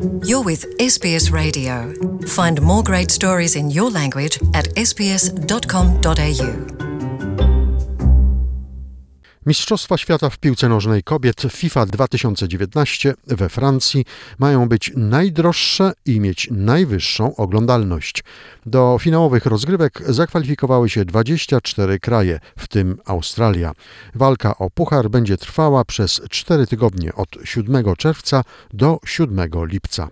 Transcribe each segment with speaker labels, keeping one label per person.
Speaker 1: You're with SBS Radio. Find more great stories in your language at sbs.com.au.
Speaker 2: Mistrzostwa świata w piłce nożnej kobiet FIFA 2019 we Francji mają być najdroższe i mieć najwyższą oglądalność. Do finałowych rozgrywek zakwalifikowały się 24 kraje, w tym Australia. Walka o puchar będzie trwała przez 4 tygodnie od 7 czerwca do 7 lipca.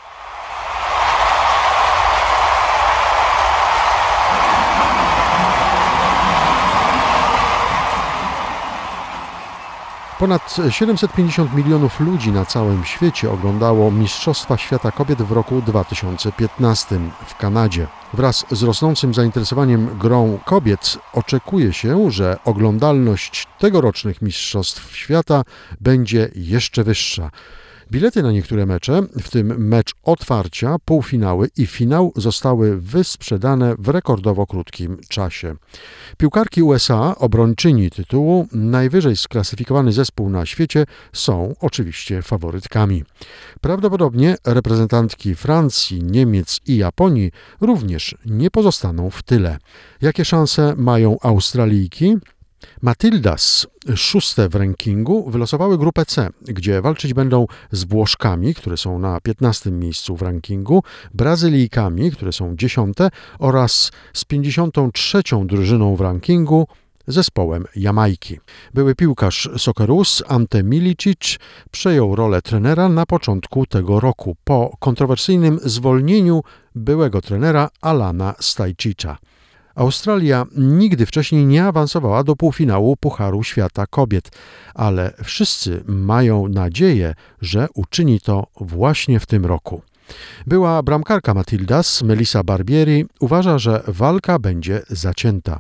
Speaker 2: Ponad 750 milionów ludzi na całym świecie oglądało Mistrzostwa Świata Kobiet w roku 2015 w Kanadzie. Wraz z rosnącym zainteresowaniem grą kobiet oczekuje się, że oglądalność tegorocznych Mistrzostw Świata będzie jeszcze wyższa. Bilety na niektóre mecze, w tym mecz otwarcia, półfinały i finał, zostały wysprzedane w rekordowo krótkim czasie. Piłkarki USA, obrończyni tytułu, najwyżej sklasyfikowany zespół na świecie, są oczywiście faworytkami. Prawdopodobnie reprezentantki Francji, Niemiec i Japonii również nie pozostaną w tyle. Jakie szanse mają Australijki? Matildas, 6. w rankingu, wylosowały grupę C, gdzie walczyć będą z Włoszkami, które są na 15. miejscu w rankingu, Brazylijkami, które są 10. oraz z 53. drużyną w rankingu, zespołem Jamajki. Były piłkarz Socceroos Ante Milicic przejął rolę trenera na początku tego roku, po kontrowersyjnym zwolnieniu byłego trenera Alana Stajčicza. Australia nigdy wcześniej nie awansowała do półfinału Pucharu Świata Kobiet, ale wszyscy mają nadzieję, że uczyni to właśnie w tym roku. Była bramkarka Matildas, Melissa Barbieri, uważa, że walka będzie zacięta.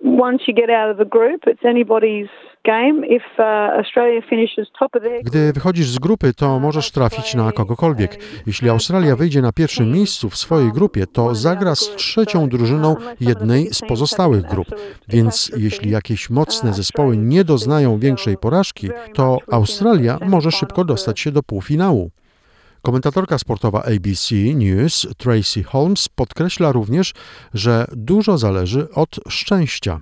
Speaker 2: Gdy wychodzisz z grupy, to możesz trafić na kogokolwiek. Jeśli Australia wyjdzie na pierwszym miejscu w swojej grupie, to zagra z trzecią drużyną jednej z pozostałych grup. Więc jeśli jakieś mocne zespoły nie doznają większej porażki, to Australia może szybko dostać się do półfinału. Komentatorka sportowa ABC News Tracy Holmes podkreśla również, że dużo zależy od szczęścia.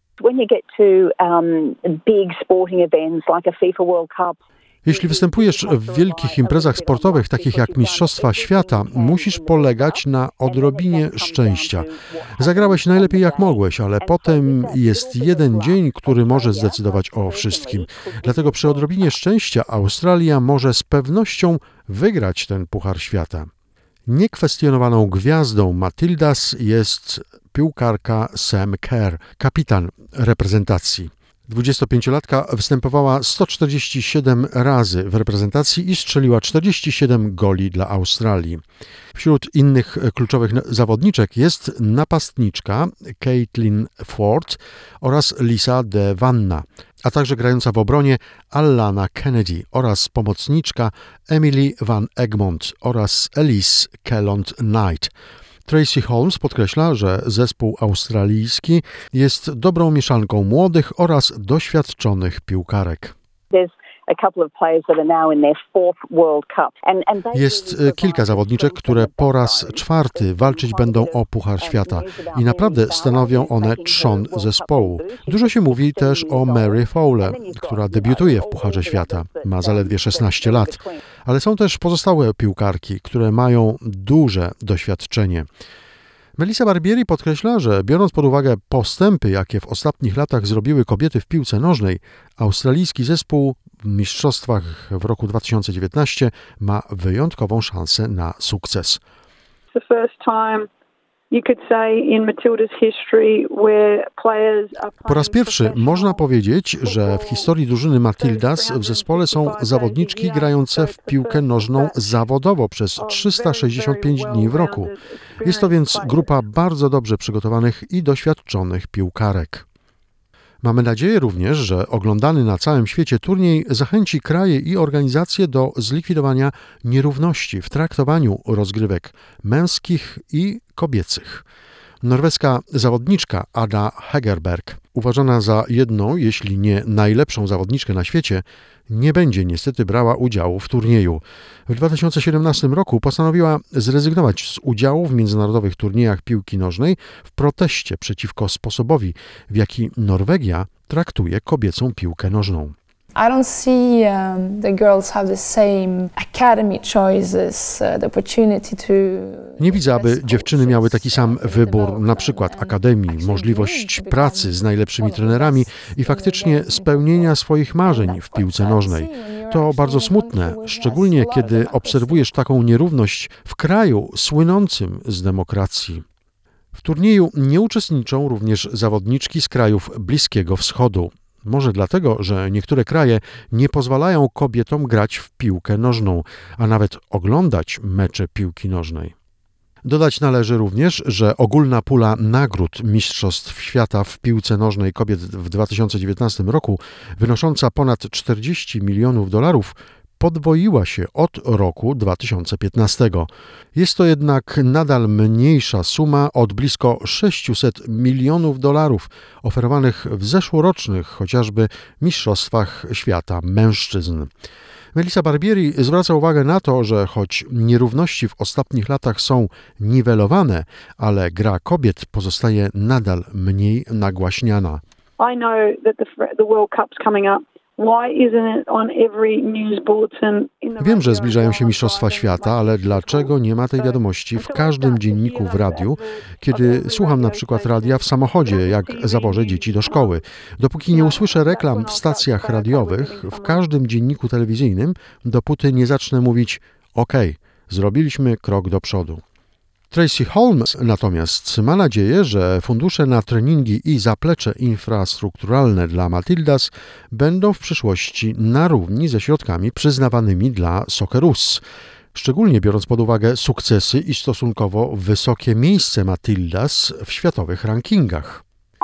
Speaker 2: Jeśli występujesz w wielkich imprezach sportowych, takich jak Mistrzostwa Świata, musisz polegać na odrobinie szczęścia. Zagrałeś najlepiej jak mogłeś, ale potem jest jeden dzień, który może zdecydować o wszystkim. Dlatego przy odrobinie szczęścia Australia może z pewnością wygrać ten Puchar Świata. Niekwestionowaną gwiazdą Matildas jest piłkarka Sam Kerr, kapitan reprezentacji. 25-latka występowała 147 razy w reprezentacji i strzeliła 47 goli dla Australii. Wśród innych kluczowych zawodniczek jest napastniczka Caitlin Ford oraz Lisa De Vanna, a także grająca w obronie Alana Kennedy oraz pomocniczka Emily Van Egmond oraz Elise Kellond-Knight. Tracy Holmes podkreśla, że zespół australijski jest dobrą mieszanką młodych oraz doświadczonych piłkarek. Jest kilka zawodniczek, które po raz 4 walczyć będą o Puchar Świata i naprawdę stanowią one trzon zespołu. Dużo się mówi też o Mary Fowler, która debiutuje w Pucharze Świata. Ma zaledwie 16 lat. Ale są też pozostałe piłkarki, które mają duże doświadczenie. Melissa Barbieri podkreśla, że biorąc pod uwagę postępy, jakie w ostatnich latach zrobiły kobiety w piłce nożnej, australijski zespół w mistrzostwach w roku 2019 ma wyjątkową szansę na sukces. Po raz pierwszy można powiedzieć, że w historii drużyny Matildas w zespole są zawodniczki grające w piłkę nożną zawodowo przez 365 dni w roku. Jest to więc grupa bardzo dobrze przygotowanych i doświadczonych piłkarek. Mamy nadzieję również, że oglądany na całym świecie turniej zachęci kraje i organizacje do zlikwidowania nierówności w traktowaniu rozgrywek męskich i kobiecych. Norweska zawodniczka Ada Hegerberg, uważana za jedną, jeśli nie najlepszą zawodniczkę na świecie, nie będzie niestety brała udziału w turnieju. W 2017 roku postanowiła zrezygnować z udziału w międzynarodowych turniejach piłki nożnej w proteście przeciwko sposobowi, w jaki Norwegia traktuje kobiecą piłkę nożną.
Speaker 3: I don't see the girls have the same academy choices, the opportunity to...
Speaker 2: Nie widzę, aby dziewczyny miały taki sam wybór, na przykład akademii, możliwość pracy z najlepszymi trenerami i faktycznie spełnienia swoich marzeń w piłce nożnej. To bardzo smutne, szczególnie kiedy obserwujesz taką nierówność w kraju słynącym z demokracji. W turnieju nie uczestniczą również zawodniczki z krajów Bliskiego Wschodu. Może dlatego, że niektóre kraje nie pozwalają kobietom grać w piłkę nożną, a nawet oglądać mecze piłki nożnej. Dodać należy również, że ogólna pula nagród Mistrzostw Świata w piłce nożnej kobiet w 2019 roku, wynosząca ponad $40 milionów, podwoiła się od roku 2015. Jest to jednak nadal mniejsza suma od blisko $600 milionów oferowanych w zeszłorocznych chociażby Mistrzostwach Świata mężczyzn. Melissa Barbieri zwraca uwagę na to, że choć nierówności w ostatnich latach są niwelowane, ale gra kobiet pozostaje nadal mniej nagłaśniana.
Speaker 4: I know that the World Cup's coming up.
Speaker 2: Wiem, że zbliżają się Mistrzostwa Świata, ale dlaczego nie ma tej wiadomości w każdym dzienniku w radiu, kiedy słucham na przykład radia w samochodzie, jak zawożę dzieci do szkoły? Dopóki nie usłyszę reklam w stacjach radiowych, w każdym dzienniku telewizyjnym, dopóty nie zacznę mówić: OK, zrobiliśmy krok do przodu. Tracy Holmes natomiast ma nadzieję, że fundusze na treningi i zaplecze infrastrukturalne dla Matildas będą w przyszłości na równi ze środkami przyznawanymi dla Socceroos, szczególnie biorąc pod uwagę sukcesy i stosunkowo wysokie miejsce Matildas w światowych rankingach.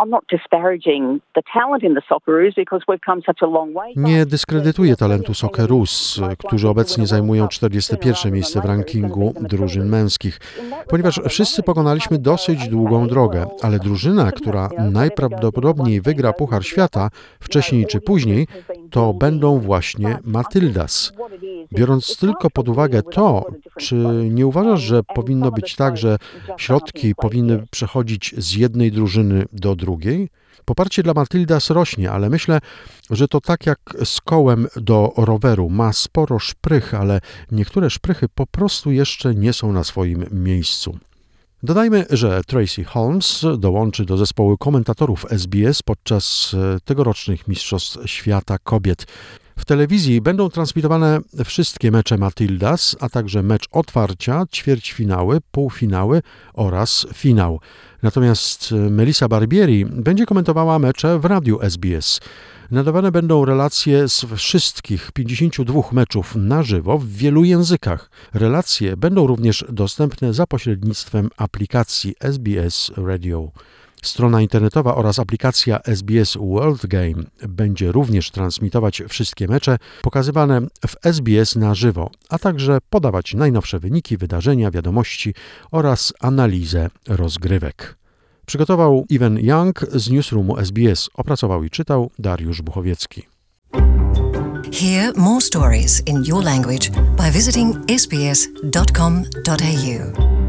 Speaker 2: Nie dyskredytuję talentu Socceroos, którzy obecnie zajmują 41. miejsce w rankingu drużyn męskich, ponieważ wszyscy pokonaliśmy dosyć długą drogę, ale drużyna, która najprawdopodobniej wygra Puchar Świata wcześniej czy później, to będą właśnie Matildas. Biorąc tylko pod uwagę to, czy nie uważasz, że powinno być tak, że środki powinny przechodzić z jednej drużyny do drugiej? Poparcie dla Matildas rośnie, ale myślę, że to tak jak z kołem do roweru. Ma sporo szprych, ale niektóre szprychy po prostu jeszcze nie są na swoim miejscu. Dodajmy, że Tracy Holmes dołączy do zespołu komentatorów SBS podczas tegorocznych Mistrzostw Świata Kobiet. W telewizji będą transmitowane wszystkie mecze Matildas, a także mecz otwarcia, ćwierćfinały, półfinały oraz finał. Natomiast Melissa Barbieri będzie komentowała mecze w radiu SBS. Nadawane będą relacje z wszystkich 52 meczów na żywo w wielu językach. Relacje będą również dostępne za pośrednictwem aplikacji SBS Radio. Strona internetowa oraz aplikacja SBS World Game będzie również transmitować wszystkie mecze pokazywane w SBS na żywo, a także podawać najnowsze wyniki, wydarzenia, wiadomości oraz analizę rozgrywek. Przygotował Evan Young z Newsroomu SBS. Opracował i czytał Dariusz Buchowiecki.
Speaker 1: Hear more stories in your language by visiting sbs.com.au.